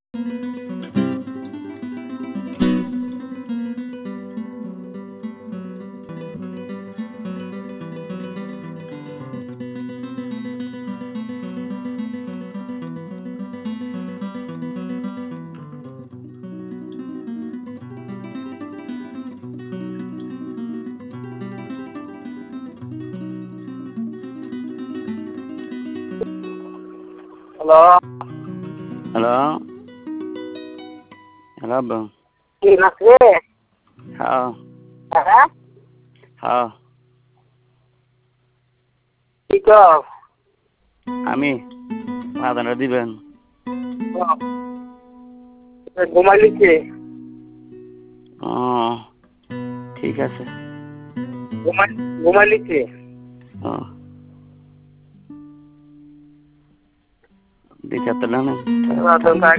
Hello hello hello আব্বু। কি নাচরে? হ্যাঁ হ্যাঁ হ্যাঁ কি কও? আমি আদানটা দিবেন। ঘুমাইলিছে? ও ঠিক আছে। ঘুমাইলিছে? ও দিতে তো না